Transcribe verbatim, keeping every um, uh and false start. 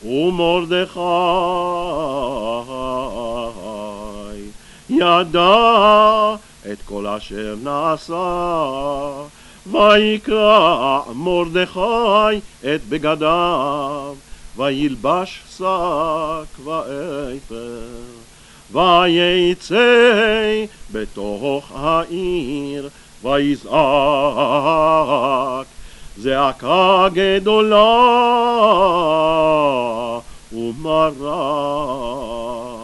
ומרדכי ידע את כל אשר נעשה, ויקרע מרדכי את בגדיו, וילבש שק ואפר, ויצא בתוך העיר, ויזעק זעקה גדולה ומרה.